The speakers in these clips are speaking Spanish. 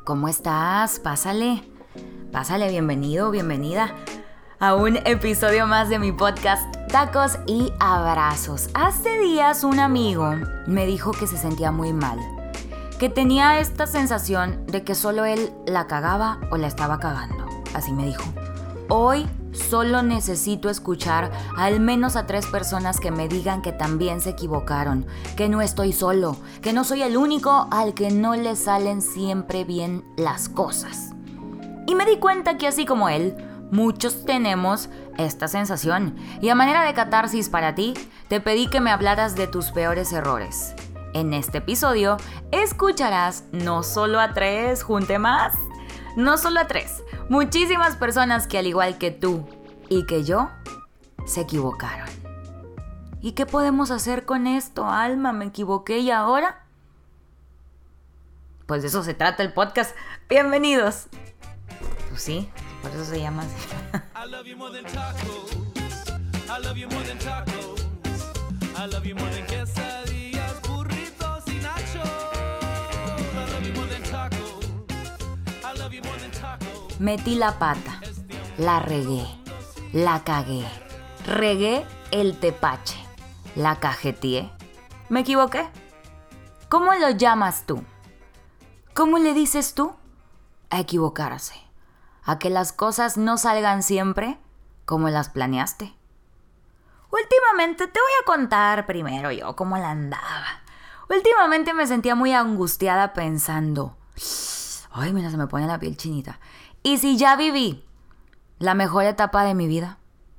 ¿Cómo estás? Pásale, bienvenido, bienvenida a un episodio más de mi podcast Tacos y Abrazos. Hace días un amigo me dijo que se sentía muy mal, que tenía esta sensación de que solo él la cagaba o la estaba cagando. Así me dijo. Hoy solo necesito escuchar al menos a 3 personas que me digan que también se equivocaron, que no estoy solo, que no soy el único al que no le salen siempre bien las cosas. Y me di cuenta que así como él, muchos tenemos esta sensación. Y a manera de catarsis para ti, te pedí que me hablaras de tus peores errores. En este episodio, escucharás no solo a 3, junte más, no solo a 3, muchísimas personas que al igual que tú y que yo, se equivocaron. ¿Y qué podemos hacer con esto, Alma? ¿Me equivoqué y ahora? Pues de eso se trata el podcast. ¡Bienvenidos! Pues sí, por eso se llama así. I love you more than tacos. I love you more than tacos. I love you more than quesadillas, burritos y nachos. I love you more than tacos. I love you more than tacos. Metí la pata, la regué, la cagué, regué el tepache, la cajeteé. ¿Me equivoqué? ¿Cómo lo llamas tú? ¿Cómo le dices tú? A equivocarse. A que las cosas no salgan siempre como las planeaste. Últimamente te voy a contar primero yo cómo la andaba. Últimamente me sentía muy angustiada pensando, ay, mira, se me pone la piel chinita. ¿Y si ya viví la mejor etapa de mi vida?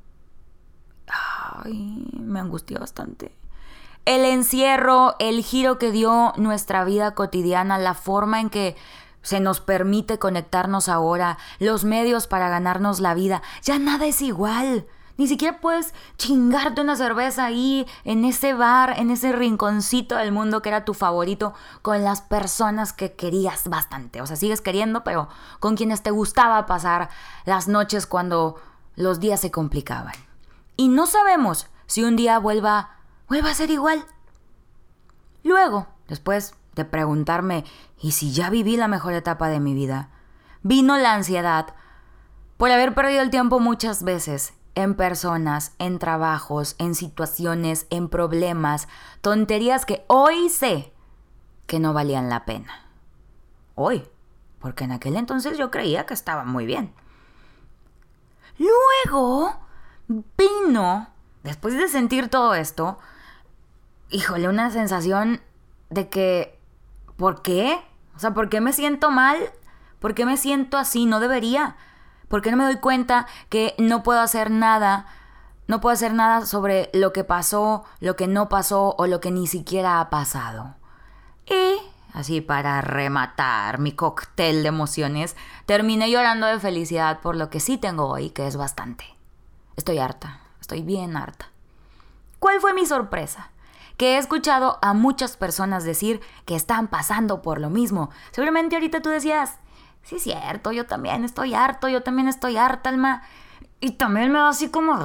Ay, me angustió bastante. El encierro, el giro que dio nuestra vida cotidiana, la forma en que se nos permite conectarnos ahora, los medios para ganarnos la vida, ya nada es igual. Ni siquiera puedes chingarte una cerveza ahí, en ese bar, en ese rinconcito del mundo que era tu favorito, con las personas que querías bastante. O sea, sigues queriendo, pero con quienes te gustaba pasar las noches cuando los días se complicaban. Y no sabemos si un día vuelva a ser igual. Luego, después de preguntarme, ¿y si ya viví la mejor etapa de mi vida? Vino la ansiedad por haber perdido el tiempo muchas veces en personas, en trabajos, en situaciones, en problemas, tonterías que hoy sé que no valían la pena. Hoy, porque en aquel entonces yo creía que estaba muy bien. Luego vino, después de sentir todo esto, híjole, una sensación de que, ¿por qué? O sea, ¿por qué me siento mal? ¿Por qué me siento así? No debería. ¿Por qué no me doy cuenta que no puedo hacer nada? No puedo hacer nada sobre lo que pasó, lo que no pasó o lo que ni siquiera ha pasado. Y, así para rematar mi cóctel de emociones, terminé llorando de felicidad por lo que sí tengo hoy, que es bastante. Estoy harta, estoy bien harta. ¿Cuál fue mi sorpresa? Que he escuchado a muchas personas decir que están pasando por lo mismo. Seguramente ahorita tú decías, sí es cierto, yo también estoy harta, Alma. Y también me da así como...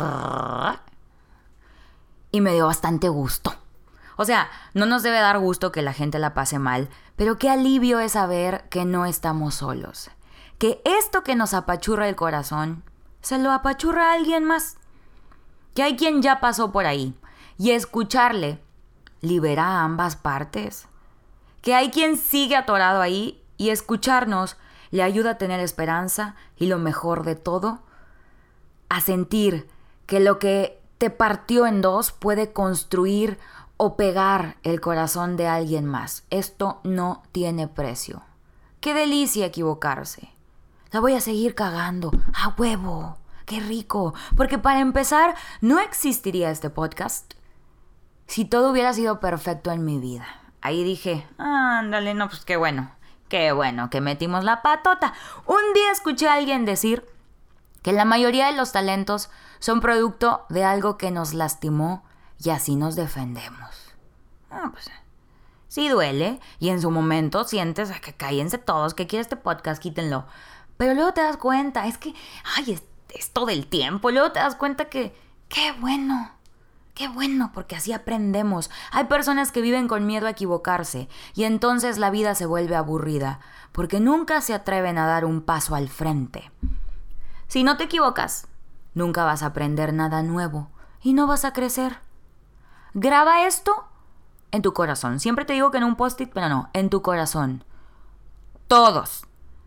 Y me dio bastante gusto. O sea, no nos debe dar gusto que la gente la pase mal, pero qué alivio es saber que no estamos solos. Que esto que nos apachurra el corazón, se lo apachurra a alguien más. Que hay quien ya pasó por ahí. Y escucharle libera a ambas partes. Que hay quien sigue atorado ahí y escucharnos le ayuda a tener esperanza y lo mejor de todo, a sentir que lo que te partió en dos puede construir o pegar el corazón de alguien más. Esto no tiene precio. ¡Qué delicia equivocarse! La voy a seguir cagando. ¡A huevo! ¡Qué rico! Porque para empezar, no existiría este podcast si todo hubiera sido perfecto en mi vida. Ahí dije, ándale, no, pues qué bueno que metimos la patota. Un día escuché a alguien decir que la mayoría de los talentos son producto de algo que nos lastimó y así nos defendemos. Pues sí duele y en su momento sientes que cállense todos, que quiere este podcast, quítenlo. Pero luego te das cuenta, es que, es todo el tiempo. Luego te das cuenta que, qué bueno Qué bueno, porque así aprendemos. Hay personas que viven con miedo a equivocarse y entonces la vida se vuelve aburrida, porque nunca se atreven a dar un paso al frente. Si no te equivocas, nunca vas a aprender nada nuevo y no vas a crecer. Graba esto en tu corazón. Siempre te digo que en un post-it, pero no, en tu corazón. Todos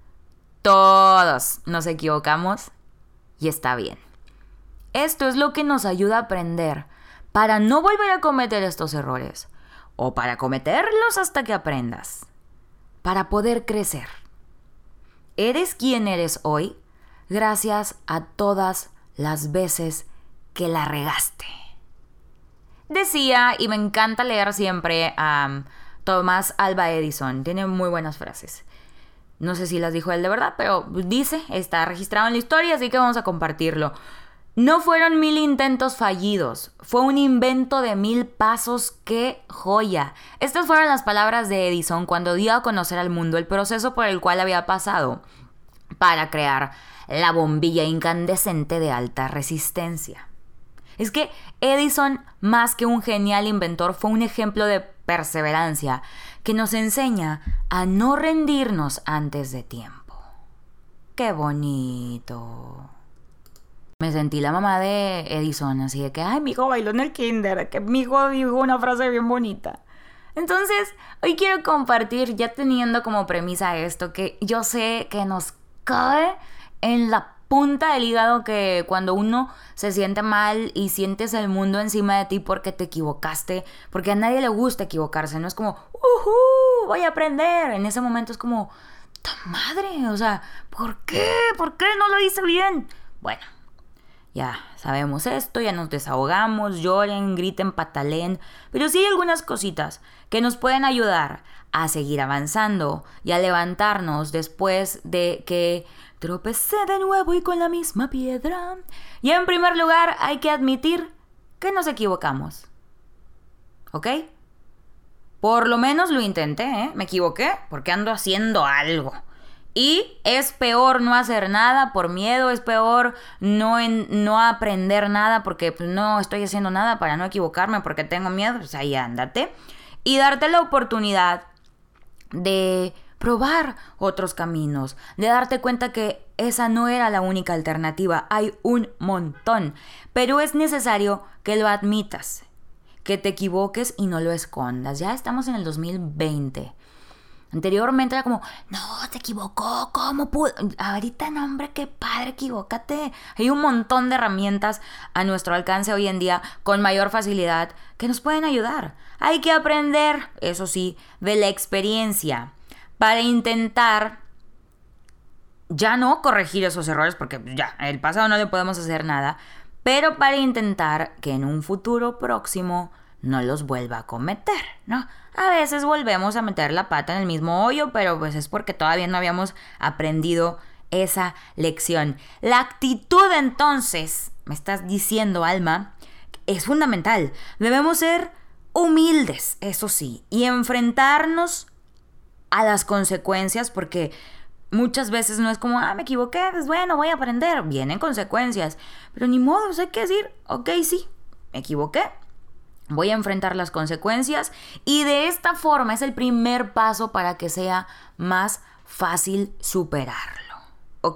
nos equivocamos y está bien. Esto es lo que nos ayuda a aprender para no volver a cometer estos errores o para cometerlos hasta que aprendas, para poder crecer. Eres quien eres hoy gracias a todas las veces que la regaste. Decía, y me encanta leer siempre a Thomas Alva Edison, tiene muy buenas frases. No sé si las dijo él de verdad, pero dice, está registrado en la historia, así que vamos a compartirlo. No fueron 1000 intentos fallidos, fue un invento de 1000 pasos. ¡Qué joya! Estas fueron las palabras de Edison cuando dio a conocer al mundo el proceso por el cual había pasado para crear la bombilla incandescente de alta resistencia. Es que Edison, más que un genial inventor, fue un ejemplo de perseverancia que nos enseña a no rendirnos antes de tiempo. ¡Qué bonito! Me sentí la mamá de Edison, así de que, ay, mi hijo bailó en el kinder, que mi hijo dijo una frase bien bonita. Entonces, hoy quiero compartir, ya teniendo como premisa esto, que yo sé que nos cae en la punta del hígado que cuando uno se siente mal y sientes el mundo encima de ti porque te equivocaste, porque a nadie le gusta equivocarse, no es como, voy a aprender. En ese momento es como, ¡ta madre! O sea, ¿por qué? ¿Por qué no lo hice bien? Bueno, ya sabemos esto, ya nos desahogamos, lloren, griten, pataleen, pero sí hay algunas cositas que nos pueden ayudar a seguir avanzando y a levantarnos después de que tropecé de nuevo y con la misma piedra. Y en primer lugar hay que admitir que nos equivocamos. ¿Ok? Por lo menos lo intenté, ¿eh? Me equivoqué porque ando haciendo algo. Y es peor no hacer nada por miedo, es peor no aprender nada porque pues, no estoy haciendo nada para no equivocarme porque tengo miedo. Pues ahí ándate. Y darte la oportunidad de probar otros caminos, de darte cuenta que esa no era la única alternativa, hay un montón, pero es necesario que lo admitas, que te equivoques y no lo escondas. Ya estamos en el 2020. Anteriormente era como, no, te equivocó, ¿cómo pudo? Ahorita, no, hombre, qué padre, equivócate. Hay un montón de herramientas a nuestro alcance hoy en día con mayor facilidad que nos pueden ayudar. Hay que aprender, eso sí, de la experiencia para intentar ya no corregir esos errores, porque ya, en el pasado no le podemos hacer nada, pero para intentar que en un futuro próximo no los vuelva a cometer, ¿no? A veces volvemos a meter la pata en el mismo hoyo, pero pues es porque todavía no habíamos aprendido esa lección. La actitud, entonces, me estás diciendo, Alma, es fundamental. Debemos ser humildes, eso sí, y enfrentarnos a las consecuencias, porque muchas veces no es como, me equivoqué, pues bueno, voy a aprender. Vienen consecuencias, pero ni modo, hay que decir, ok, sí, me equivoqué. Voy a enfrentar las consecuencias y de esta forma es el primer paso para que sea más fácil superarlo, ¿ok?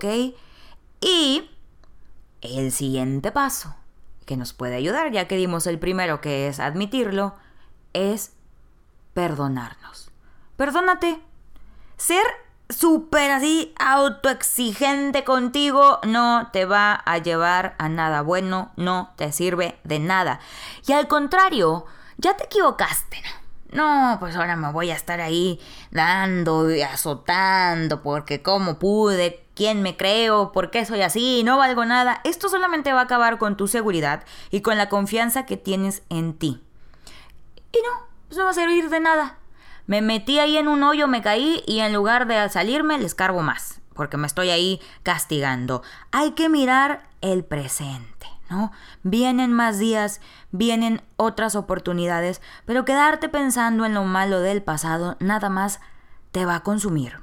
Y el siguiente paso que nos puede ayudar, ya que dimos el primero que es admitirlo, es perdonarnos. Perdónate. Ser súper así autoexigente contigo no te va a llevar a nada bueno, no te sirve de nada. Y al contrario, ya te equivocaste, no, pues ahora me voy a estar ahí dando y azotando porque cómo pude, quién me creo, por qué soy así, no valgo nada. Esto solamente va a acabar con tu seguridad y con la confianza que tienes en ti. Y no, pues no va a servir de nada. Me metí ahí en un hoyo, me caí y en lugar de salirme, le escarbo más, porque me estoy ahí castigando. Hay que mirar el presente, ¿no? Vienen más días, vienen otras oportunidades, pero quedarte pensando en lo malo del pasado nada más te va a consumir.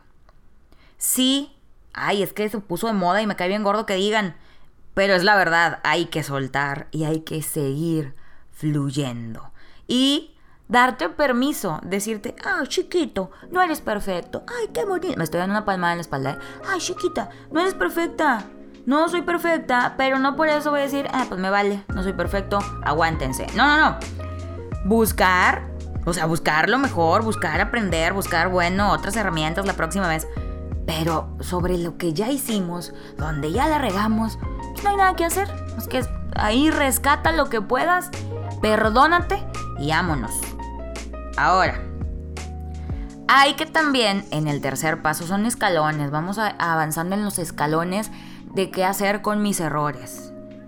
Sí, es que se puso de moda y me cae bien gordo que digan, pero es la verdad, hay que soltar y hay que seguir fluyendo. Y darte permiso, decirte, chiquito, no eres perfecto. Ay, qué bonito. Me estoy dando una palmada en la espalda. Ay, chiquita, no eres perfecta. No soy perfecta, pero no por eso voy a decir, pues me vale, no soy perfecto, aguántense. No. Buscar lo mejor, buscar aprender, buscar, otras herramientas la próxima vez. Pero sobre lo que ya hicimos, donde ya la regamos, pues no hay nada que hacer. Es que ahí rescata lo que puedas, perdónate y vámonos. Ahora, hay que también, en el tercer paso, son escalones. Vamos avanzando en los escalones de qué hacer con mis errores.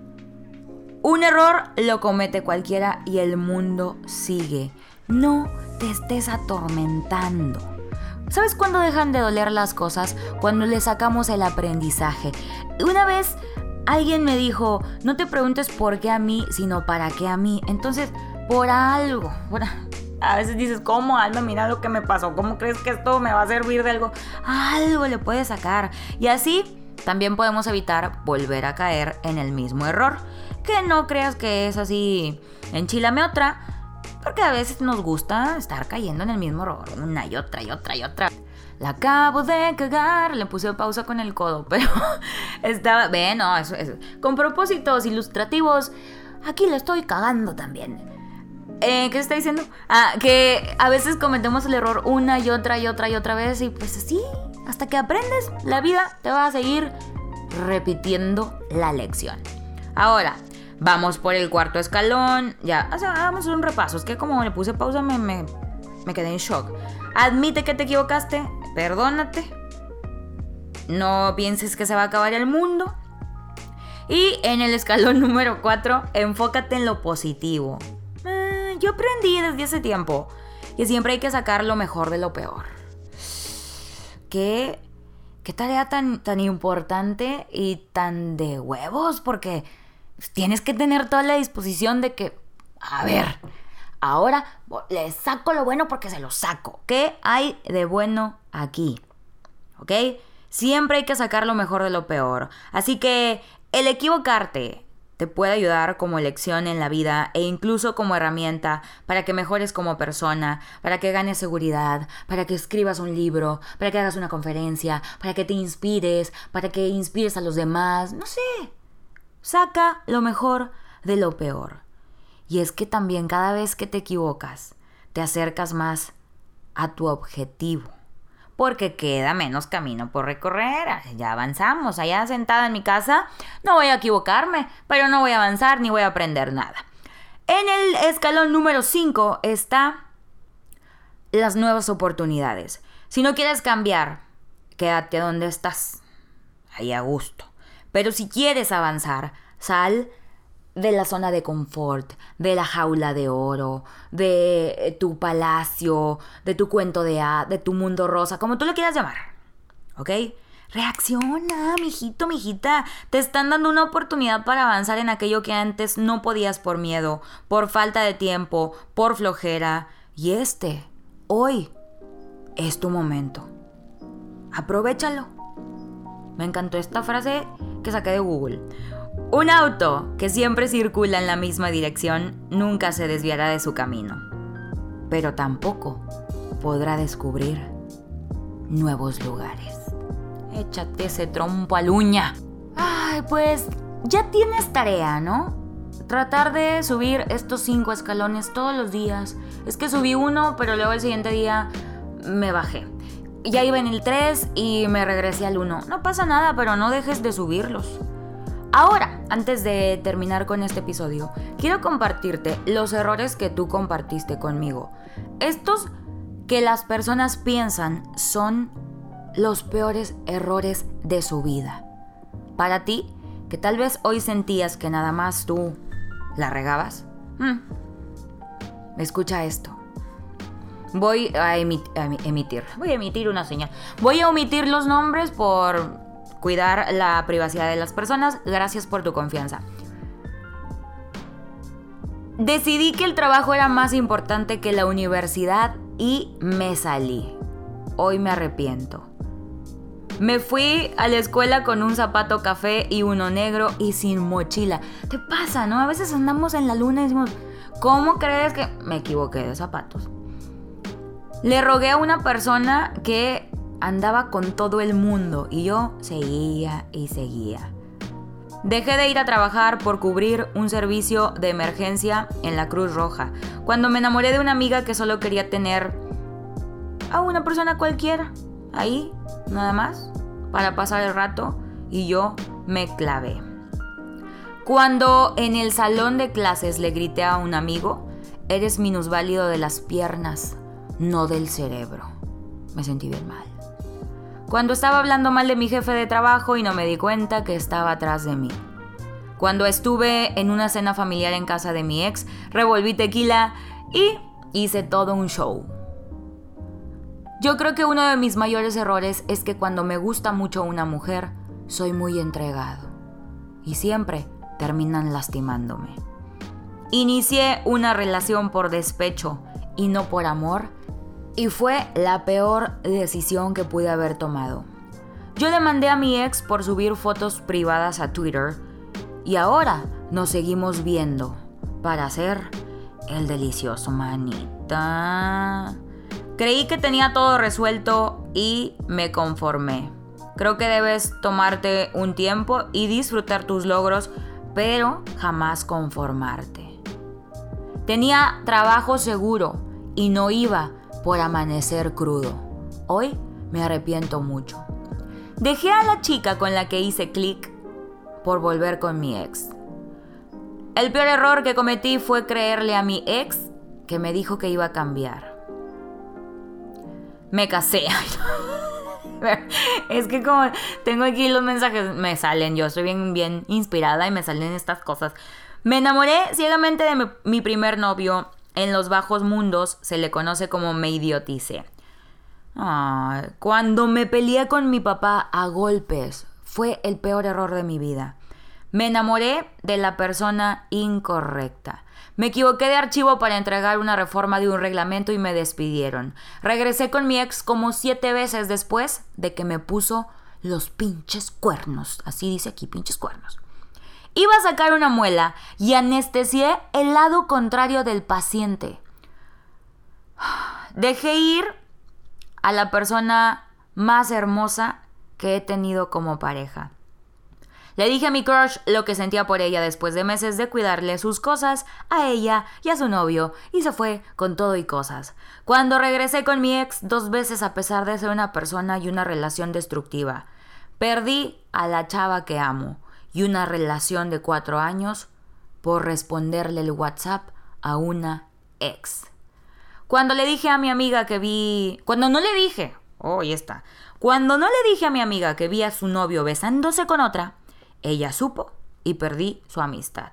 Un error lo comete cualquiera y el mundo sigue. No te estés atormentando. ¿Sabes cuándo dejan de doler las cosas? Cuando le sacamos el aprendizaje. Una vez alguien me dijo, no te preguntes por qué a mí, sino para qué a mí. Entonces, por algo. A veces dices, ¿cómo, Alma? Mira lo que me pasó. ¿Cómo crees que esto me va a servir de algo? Algo le puedes sacar. Y así también podemos evitar volver a caer en el mismo error. Que no creas que es así, enchilame otra, porque a veces nos gusta estar cayendo en el mismo error, una y otra. La acabo de cagar, le puse pausa con el codo, pero estaba, eso, con propósitos ilustrativos, aquí le estoy cagando también. ¿Qué se está diciendo? Que a veces cometemos el error una y otra vez y pues así, hasta que aprendes, la vida te va a seguir repitiendo la lección. Ahora, vamos por el cuarto escalón. Ya, vamos a hacer un repaso. Es que como le puse pausa me quedé en shock. Admite que te equivocaste, perdónate. No pienses que se va a acabar el mundo. Y en el escalón número 4, enfócate en lo positivo. Yo aprendí desde hace tiempo que siempre hay que sacar lo mejor de lo peor. ¿Qué tarea tan importante y tan de huevos? Porque tienes que tener toda la disposición de que, a ver, ahora le saco lo bueno porque se lo saco. ¿Qué hay de bueno aquí? ¿Ok? Siempre hay que sacar lo mejor de lo peor. Así que el equivocarte te puede ayudar como lección en la vida e incluso como herramienta para que mejores como persona, para que ganes seguridad, para que escribas un libro, para que hagas una conferencia, para que te inspires, para que inspires a los demás, no sé. Saca lo mejor de lo peor. Y es que también cada vez que te equivocas, te acercas más a tu objetivo. Porque queda menos camino por recorrer. Ya avanzamos. Allá sentada en mi casa, no voy a equivocarme, pero no voy a avanzar ni voy a aprender nada. En el escalón número 5 está las nuevas oportunidades. Si no quieres cambiar, quédate donde estás. Ahí a gusto. Pero si quieres avanzar, sal de la zona de confort, de la jaula de oro, de tu palacio, de tu cuento de tu mundo rosa, como tú lo quieras llamar. ¿Ok? Reacciona, mijito, mijita. Te están dando una oportunidad para avanzar en aquello que antes no podías por miedo, por falta de tiempo, por flojera. Y hoy, es tu momento. Aprovéchalo. Me encantó esta frase que saqué de Google. Un auto que siempre circula en la misma dirección nunca se desviará de su camino, pero tampoco podrá descubrir nuevos lugares. Échate ese trompo al uña. Ay, pues ya tienes tarea, ¿no? Tratar de subir estos 5 escalones todos los días. Es que subí uno, pero luego el siguiente día me bajé. Ya iba en el 3 y me regresé al 1. No pasa nada, pero no dejes de subirlos. Ahora, antes de terminar con este episodio, quiero compartirte los errores que tú compartiste conmigo. Estos que las personas piensan son los peores errores de su vida. Para ti, que tal vez hoy sentías que nada más tú la regabas. Escucha esto. Voy a emitir una señal. Voy a omitir los nombres por cuidar la privacidad de las personas. Gracias por tu confianza. Decidí que el trabajo era más importante que la universidad y me salí. Hoy me arrepiento. Me fui a la escuela con un zapato café y uno negro y sin mochila. ¿Te pasa, no? A veces andamos en la luna y decimos, ¿Cómo crees que me equivoqué de zapatos? Le rogué a una persona que andaba con todo el mundo y yo seguía y seguía. Dejé de ir a trabajar por cubrir un servicio de emergencia en la Cruz Roja, cuando me enamoré de una amiga que solo quería tener a una persona cualquiera, ahí, nada más, para pasar el rato, y yo me clavé. Cuando en el salón de clases le grité a un amigo, eres minusválido de las piernas, no del cerebro. Me sentí bien mal. Cuando estaba hablando mal de mi jefe de trabajo y no me di cuenta que estaba atrás de mí. Cuando estuve en una cena familiar en casa de mi ex, revolví tequila y hice todo un show. Yo creo que uno de mis mayores errores es que cuando me gusta mucho una mujer, soy muy entregado. Y siempre terminan lastimándome. Inicié una relación por despecho y no por amor, y fue la peor decisión que pude haber tomado. Yo demandé a mi ex por subir fotos privadas a Twitter, y ahora nos seguimos viendo para hacer el delicioso, manita. Creí que tenía todo resuelto y me conformé. Creo que debes tomarte un tiempo y disfrutar tus logros, pero jamás conformarte. Tenía trabajo seguro y no iba por amanecer crudo. Hoy me arrepiento mucho. Dejé a la chica con la que hice clic por volver con mi ex. El peor error que cometí fue creerle a mi ex que me dijo que iba a cambiar. Me casé. Es que como tengo aquí los mensajes, me salen. Yo soy bien inspirada y me salen estas cosas. Me enamoré ciegamente de mi primer novio. En los bajos mundos se le conoce como me idioticé. Cuando me peleé con mi papá a golpes, fue el peor error de mi vida. Me enamoré de la persona incorrecta. Me equivoqué de archivo para entregar una reforma de un reglamento y me despidieron. Regresé con mi ex como 7 veces después de que me puso los pinches cuernos. Así dice aquí, pinches cuernos. Iba a sacar una muela y anestesié el lado contrario del paciente. Dejé ir a la persona más hermosa que he tenido como pareja. Le dije a mi crush lo que sentía por ella después de meses de cuidarle sus cosas a ella y a su novio, y se fue con todo y cosas. Cuando regresé con mi ex 2 veces a pesar de ser una persona y una relación destructiva, perdí a la chava que amo y una relación de 4 años por responderle el WhatsApp a una ex. Cuando le dije a mi amiga que vi... Cuando no le dije a mi amiga que vi a su novio besándose con otra, ella supo y perdí su amistad.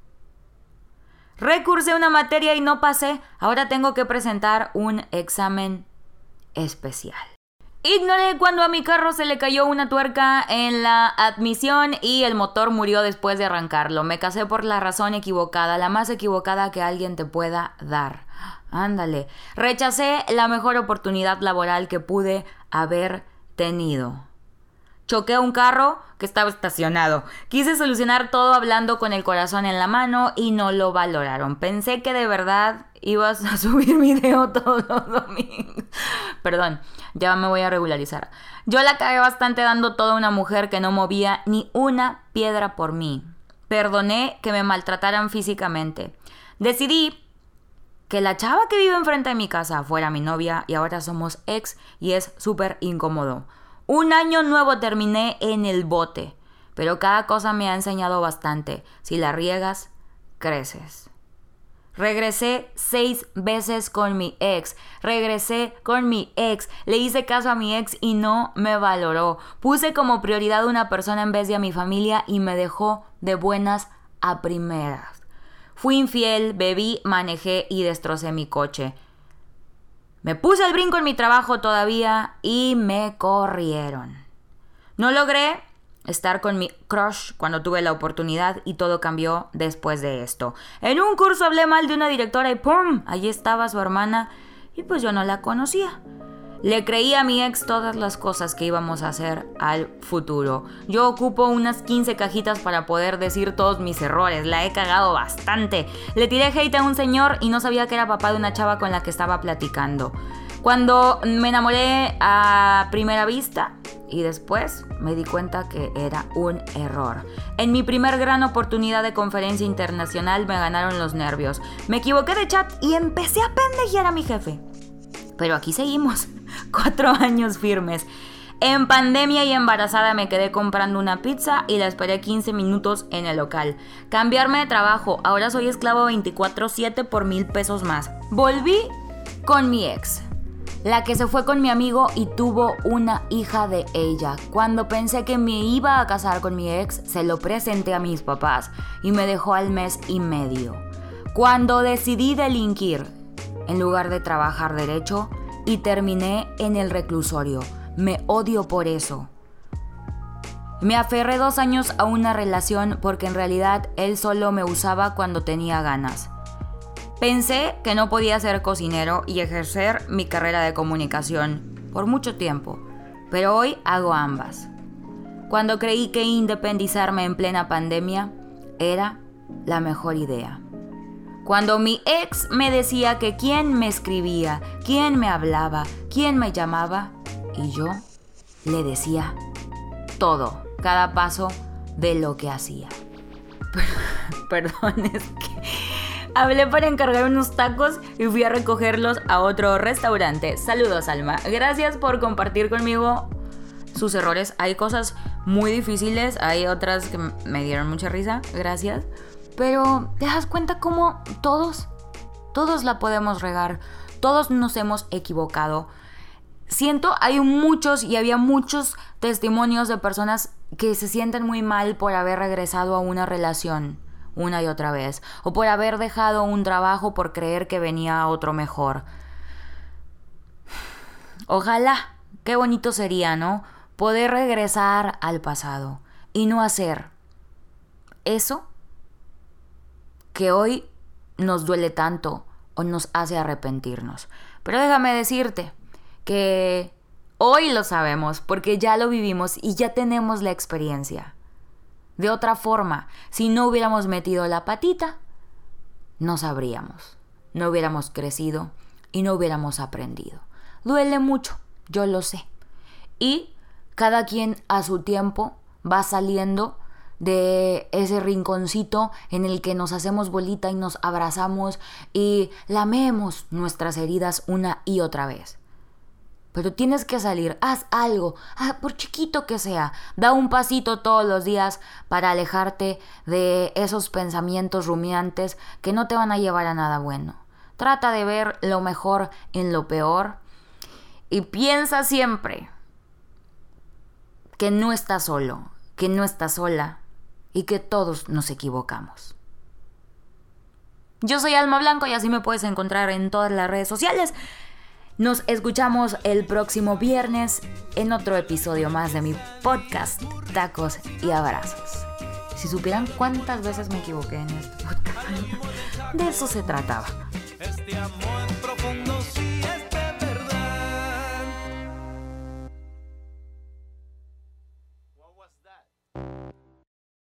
Recursé una materia y no pasé. Ahora tengo que presentar un examen especial. Ignoré cuando a mi carro se le cayó una tuerca en la admisión y el motor murió después de arrancarlo. Me casé por la razón equivocada, la más equivocada que alguien te pueda dar. Ándale. Rechacé la mejor oportunidad laboral que pude haber tenido. Choqué un carro que estaba estacionado. Quise solucionar todo hablando con el corazón en la mano y no lo valoraron. Pensé que de verdad ibas a subir video todos los domingos. Perdón, ya me voy a regularizar. Yo la cagué bastante dando todo a una mujer que no movía ni una piedra por mí. Perdoné que me maltrataran físicamente. Decidí que la chava que vive enfrente de mi casa fuera mi novia y ahora somos ex y es súper incómodo. Un año nuevo terminé en el bote, pero cada cosa me ha enseñado bastante. Si la riegas, creces. Regresé 6 veces con mi ex. Le hice caso a mi ex y no me valoró. Puse como prioridad a una persona en vez de a mi familia y me dejó de buenas a primeras. Fui infiel, bebí, manejé y destrocé mi coche. Me puse el brinco en mi trabajo todavía y me corrieron. No logré estar con mi crush cuando tuve la oportunidad y todo cambió después de esto. En un curso hablé mal de una directora y ¡pum! Allí estaba su hermana y pues yo no la conocía. Le creí a mi ex todas las cosas que íbamos a hacer al futuro. Yo ocupo unas 15 cajitas para poder decir todos mis errores. La he cagado bastante. Le tiré hate a un señor y no sabía que era papá de una chava con la que estaba platicando. Cuando me enamoré a primera vista y después me di cuenta que era un error. En mi primer gran oportunidad de conferencia internacional me ganaron los nervios. Me equivoqué de chat y empecé a pendejear a mi jefe. Pero aquí seguimos, 4 años firmes. En pandemia y embarazada me quedé comprando una pizza y la esperé 15 minutos en el local. Cambiarme de trabajo, ahora soy esclavo 24/7 por 1,000 pesos más. Volví con mi ex, la que se fue con mi amigo y tuvo una hija de ella. Cuando pensé que me iba a casar con mi ex, se lo presenté a mis papás y me dejó al mes y medio. Cuando decidí delinquir, en lugar de trabajar derecho, y terminé en el reclusorio. Me odio por eso. Me aferré 2 años a una relación porque en realidad él solo me usaba cuando tenía ganas. Pensé que no podía ser cocinero y ejercer mi carrera de comunicación por mucho tiempo, pero hoy hago ambas. Cuando creí que independizarme en plena pandemia era la mejor idea. Cuando mi ex me decía que quién me escribía, quién me hablaba, quién me llamaba, y yo le decía todo, cada paso de lo que hacía. Perdón, es que hablé para encargar unos tacos y fui a recogerlos a otro restaurante. Saludos, Alma. Gracias por compartir conmigo sus errores. Hay cosas muy difíciles, hay otras que me dieron mucha risa. Gracias. Pero te das cuenta cómo todos la podemos regar, todos nos hemos equivocado. Había muchos testimonios de personas que se sienten muy mal por haber regresado a una relación una y otra vez, o por haber dejado un trabajo por creer que venía otro mejor. Ojalá, qué bonito sería, ¿no? Poder regresar al pasado y no hacer eso que hoy nos duele tanto o nos hace arrepentirnos. Pero déjame decirte que hoy lo sabemos porque ya lo vivimos y ya tenemos la experiencia. De otra forma, si no hubiéramos metido la patita, no sabríamos, no hubiéramos crecido y no hubiéramos aprendido. Duele mucho, yo lo sé. Y cada quien a su tiempo va saliendo de ese rinconcito en el que nos hacemos bolita y nos abrazamos y lamemos nuestras heridas una y otra vez. Pero tienes que salir, haz algo, por chiquito que sea, da un pasito todos los días para alejarte de esos pensamientos rumiantes que no te van a llevar a nada bueno. Trata de ver lo mejor en lo peor y piensa siempre que no estás solo, que no estás sola y que todos nos equivocamos. Yo soy Alma Blanco y así me puedes encontrar en todas las redes sociales. Nos escuchamos el próximo viernes en otro episodio más de mi podcast Tacos y Abrazos. Si supieran cuántas veces me equivoqué en este podcast, de eso se trataba.